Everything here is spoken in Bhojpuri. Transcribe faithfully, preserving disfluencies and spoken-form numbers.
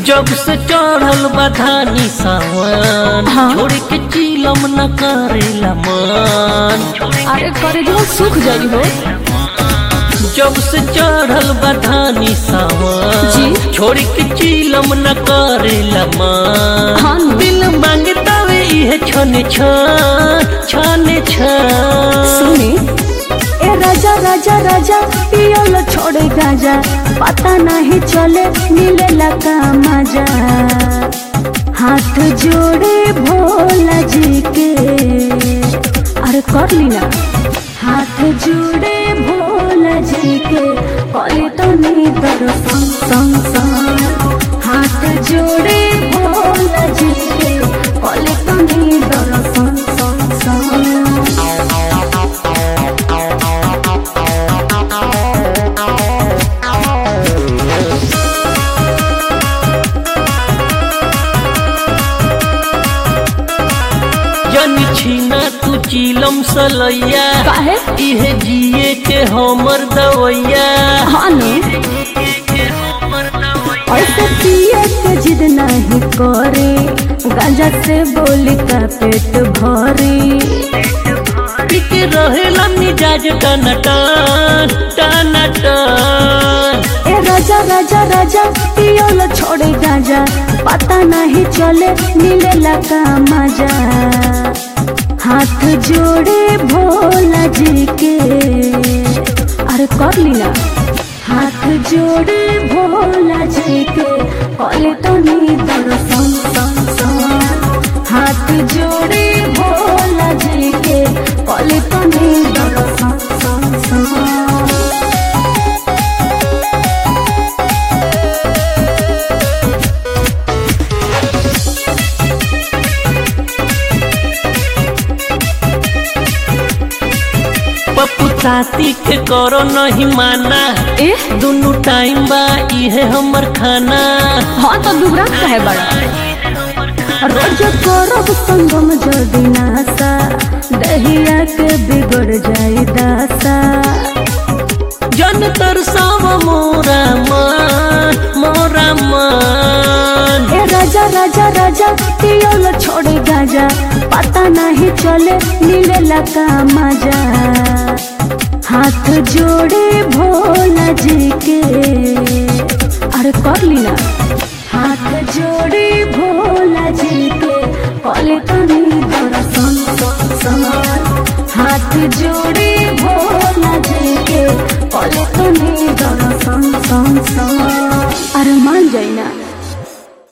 जब से चढ़ल बधानी सावन हाँ। छोड़ के चिलम न करेला मन। अरे करे जो सुख जाई हो। जब से चढ़ल बधानी सावन जी। छोड़ के चिलम न करेला मन। हाँ। दिल मांगता वे इहे छने छन छने छन। सुनी ए राजा राजा राजा पियल छोड़े गाजा, पता नहीं चले मिलेला का मजा। हाथ जोड़े भोला जी के, अरे कर ली ना। हाथ जोड़े भोला जी के कले तो नहीं दर्शन संग संग। हाथ जोड़े भोला जी के कले तो नहीं दर्शन संग संग। जनी छीना तू चिलम सलैया, काहे? इहे जिए के हमर दवैया। हाँ नो, ऐसे पिए के जिद नहीं करे, गांजा से बोली का पेट भरी। टिके रहेला मिजाज टन टन टन टन। ए राजा राजा राजा पियल छोड़े गांजा, पता नहीं चले मिलेला का मजा। हाथ जोड़े भोला जी के, अरे कर ली ना। हाथ जोड़े भोला जी के कले तो नहीं दर्शन संग संग। हाथ जोड़े भोला जी के कले तो नहीं दर्शन संग संग। पप्पू साथी के करो नहीं माना, ए दुनु टाइम बा इहे हमर खाना। हाँ तो दुबरा काहे बड़ा। रोज करब संगम जदी नासा, दहिया के बिगड़ जाई दासा। जन तरसाव मोरा मन मोरा मन। ए राजा राजा राजा पियल छोड़े गाजा, पता नहीं चले मिलेला का मजा। हाथ जोड़े भोला जी के, अरे कर ली ना। हाथ जोड़े भोला जी के कले तो नहीं दर्शन संग संग। हाथ जोड़े भोला जी के कले तो नहीं